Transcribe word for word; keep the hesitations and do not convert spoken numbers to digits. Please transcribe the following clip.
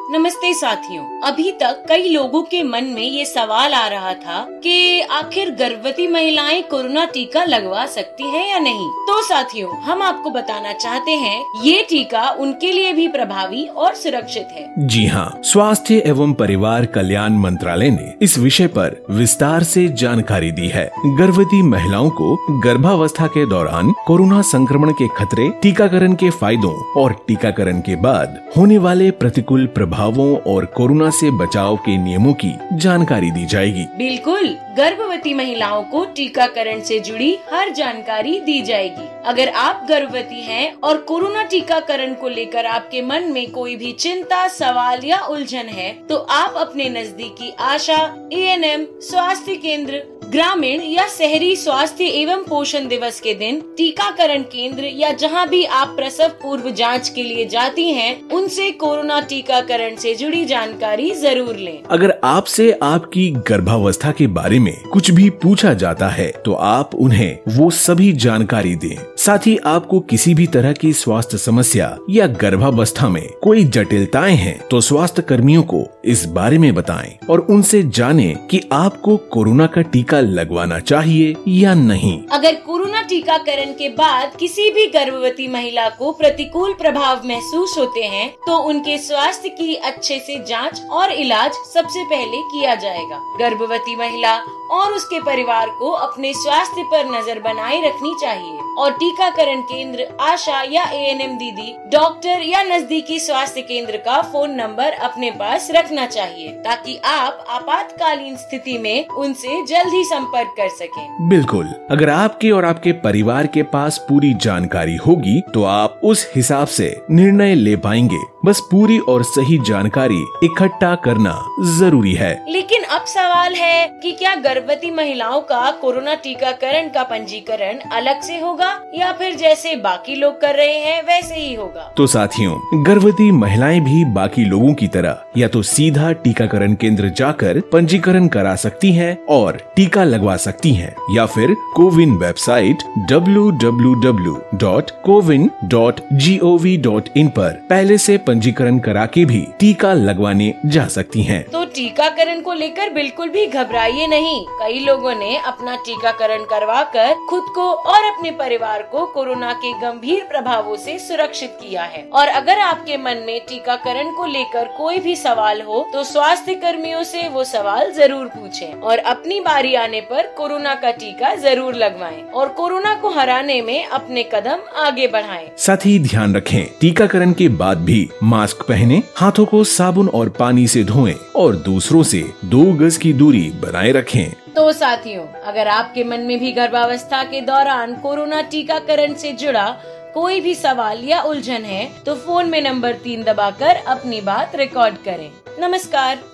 नमस्ते साथियों, अभी तक कई लोगों के मन में ये सवाल आ रहा था कि आखिर गर्भवती महिलाएं कोरोना टीका लगवा सकती हैं या नहीं। तो साथियों, हम आपको बताना चाहते हैं ये टीका उनके लिए भी प्रभावी और सुरक्षित है। जी हाँ, स्वास्थ्य एवं परिवार कल्याण मंत्रालय ने इस विषय पर विस्तार से जानकारी दी है। गर्भवती महिलाओं को गर्भावस्था के दौरान कोरोना संक्रमण के खतरे, टीकाकरण के फायदों और टीकाकरण के बाद होने वाले प्रतिकूल प्रभावों और कोरोना से बचाव के नियमों की जानकारी दी जाएगी। बिल्कुल, गर्भवती महिलाओं को टीकाकरण से जुड़ी हर जानकारी दी जाएगी। अगर आप गर्भवती हैं और कोरोना टीकाकरण को लेकर आपके मन में कोई भी चिंता, सवाल या उलझन है, तो आप अपने नजदीकी आशा, ए एन एम, स्वास्थ्य केंद्र, ग्रामीण या शहरी स्वास्थ्य एवं पोषण दिवस के दिन टीकाकरण केंद्र या जहां भी आप प्रसव पूर्व जांच के लिए जाती हैं, उनसे कोरोना टीकाकरण से जुड़ी जानकारी जरूर लें। अगर आपसे आपकी गर्भावस्था के बारे में कुछ भी पूछा जाता है, तो आप उन्हें वो सभी जानकारी दें। साथ ही आपको किसी भी तरह की स्वास्थ्य समस्या या गर्भावस्था में कोई जटिलताएं हैं, तो स्वास्थ्य कर्मियों को इस बारे में बताएं और उनसे जानें कि आपको कोरोना का टीका लगवाना चाहिए या नहीं। अगर कोरोना टीकाकरण के बाद किसी भी गर्भवती महिला को प्रतिकूल प्रभाव महसूस होते हैं, तो उनके स्वास्थ्य की अच्छे से जांच और इलाज सबसे पहले किया जाएगा। गर्भवती महिला और उसके परिवार को अपने स्वास्थ्य पर नजर बनाए रखनी चाहिए और टीकाकरण केंद्र, आशा या ए एन एम दीदी, डॉक्टर या नजदीकी स्वास्थ्य केंद्र का फोन नंबर अपने पास रखना चाहिए, ताकि आप आपातकालीन स्थिति में उनसे जल्द ही संपर्क कर सकें। बिल्कुल, अगर आपके और आपके परिवार के पास पूरी जानकारी होगी, तो आप उस हिसाब से निर्णय ले पाएंगे। बस पूरी और सही जानकारी इकट्ठा करना जरूरी है। लेकिन अब सवाल है कि क्या गर्भवती महिलाओं का कोरोना टीकाकरण का पंजीकरण अलग से होगा या फिर जैसे बाकी लोग कर रहे हैं वैसे ही होगा? तो साथियों, गर्भवती महिलाएं भी बाकी लोगों की तरह या तो सीधा टीकाकरण केंद्र जाकर पंजीकरण करा सकती हैं और टीका लगवा सकती हैं, या फिर CoWIN website W W W dot CoWIN dot G O V dot I पर पहले से पंजीकरण करा के भी टीका लगवाने जा सकती हैं। तो टीकाकरण को लेकर बिल्कुल भी घबराइए नहीं। कई लोगों ने अपना टीकाकरण करवाकर खुद को और अपने परिवार को कोरोना के गंभीर प्रभावों से सुरक्षित किया है। और अगर आपके मन में टीकाकरण को लेकर कोई भी सवाल हो, तो स्वास्थ्य कर्मियों से वो सवाल जरूर पूछें और अपनी बारी आने पर कोरोना का टीका जरूर लगवाएं और कोरोना को हराने में अपने कदम आगे बढ़ाएं। साथ ही ध्यान रखें, टीकाकरण के बाद भी मास्क पहने, हाथों को साबुन और पानी से धोएं और दूसरों से दो गज की दूरी बनाए रखें। तो साथियों, अगर आपके मन में भी गर्भावस्था के दौरान कोरोना टीकाकरण से जुड़ा कोई भी सवाल या उलझन है, तो फोन में नंबर तीन दबाकर अपनी बात रिकॉर्ड करें। नमस्कार।